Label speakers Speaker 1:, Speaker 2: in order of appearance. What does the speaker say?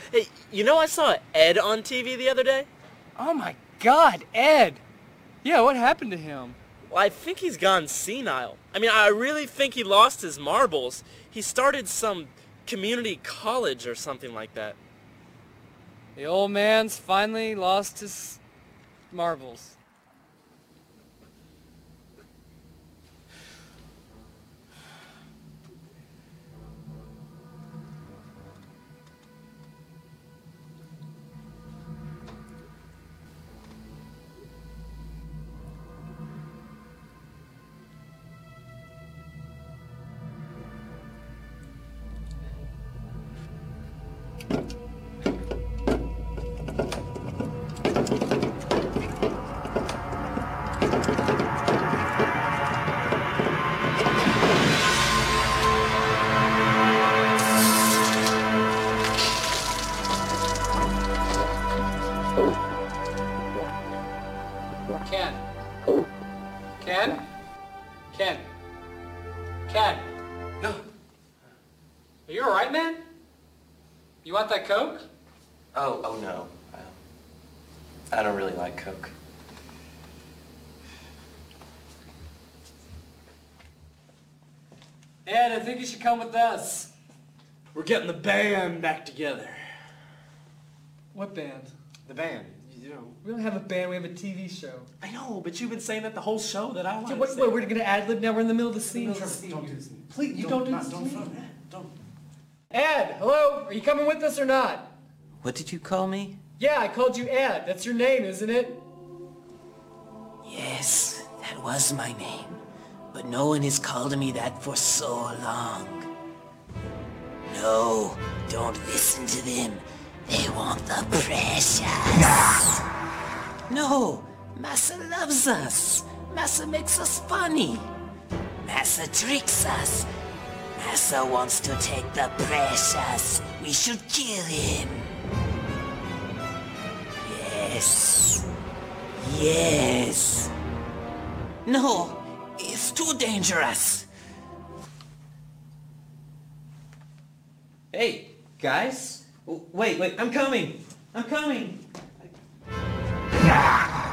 Speaker 1: Hey, you know I saw Ed on TV the other day?
Speaker 2: Oh my God, Ed! Yeah, what happened to him?
Speaker 1: Well, I think he's gone senile. I mean, I really think he lost his marbles. He started some community college or something like that.
Speaker 2: The old man's finally lost his marbles. Ken? Ken? Ken? Ken?
Speaker 1: No.
Speaker 2: Are you alright, man? You want that Coke?
Speaker 3: Oh no. I don't really like Coke.
Speaker 2: Ed, I think you should come with us.
Speaker 1: We're getting the band back together.
Speaker 2: What band?
Speaker 1: The band, you know.
Speaker 2: We don't have a band, we have a TV show.
Speaker 1: I know, but you've been saying that the whole show that I like.
Speaker 2: Yeah, what, we're gonna ad-lib now? We're in the middle of the scene.
Speaker 1: Don't do this.
Speaker 2: Please, you don't do this.
Speaker 1: Don't.
Speaker 2: Ed, hello? Are you coming with us or not?
Speaker 3: What did you call me?
Speaker 2: Yeah, I called you Ed. That's your name, isn't it?
Speaker 4: Yes, that was my name. But no one has called me that for so long. No, don't listen to them. They want the precious. No, Massa loves us. Massa makes us funny. Massa tricks us. Massa wants to take the precious. We should kill him. Yes. Yes. No, it's too dangerous.
Speaker 3: Hey, guys. Wait, I'm coming. I'm coming.